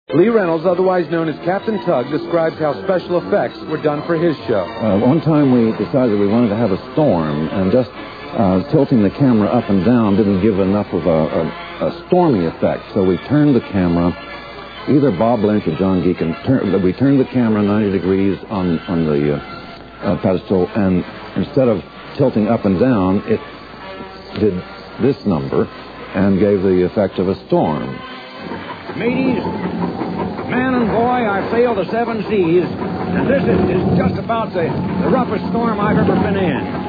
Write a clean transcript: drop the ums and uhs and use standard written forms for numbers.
Lee Reynolds, otherwise known as Captain Tug, describes how special effects were done for his show. One time we decided we wanted to have a storm, and just tilting the camera up and down didn't give enough of a stormy effect, so we turned the camera, either Bob Lynch or John Geekin, we turned the camera 90 degrees on the pedestal, and instead of tilting up and down, it did this number and gave the effect of a storm. Mateys, man and boy, I sailed the 7 seas, and this is just about the roughest storm I've ever been in.